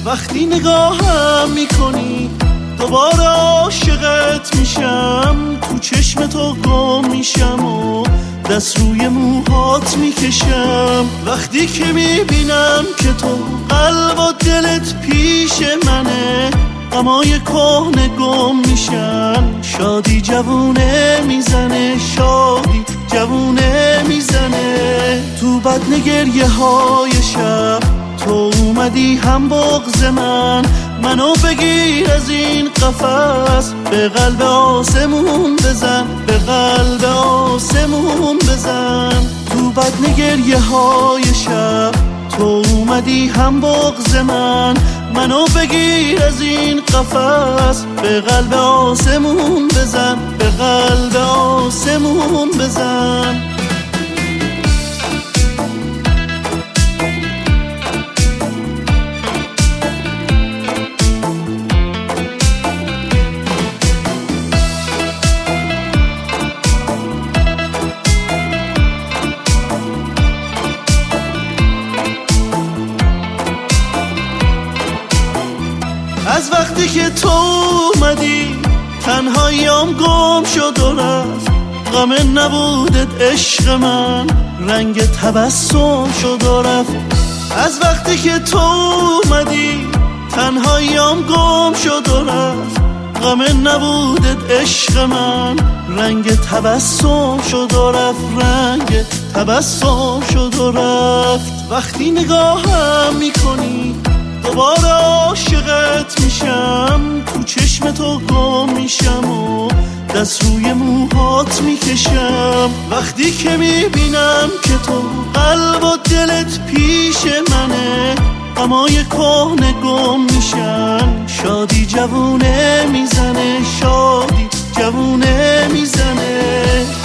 وقتی نگاهم میکنی دوباره عاشقت میشم، تو چشم تو گم میشم و دست روی موهات میکشم. وقتی که میبینم که تو قلب و دلت پیش منه، غمای کهنه گم میشن، شادی جوونه میزنه، شادی جوونه میزنه. تو بدن گریه های شب تو اومدی هم بغض منو بگیر از این قفس، به قلب آسمون بزن، به قلب آسمون بزن. تو بدن گریه های شب تو اومدی هم بغض منو بگیر از این قفس، به قلب آسمون بزن، به قلب آسمون بزن. از وقتی که تو اومدی تنهاییام گم شد و رفت، غم نبودت عشق من رنگ تبسم شد و رفت. از وقتی که تو اومدی تنهاییام گم شد و رفت، غم نبودت عشق من رنگ تبسم شد و رفت، رنگ تبسم شد و رفت. وقتی نگاهم میکنی دوباره عاشقت میشم، تو چشم تو گم میشم و دست روی موهات میکشم. وقتی که میبینم که تو قلب و دلت پیش منه، غمای کهنه گم میشن، شادی جوونه میزنه، شادی جوونه میزنه.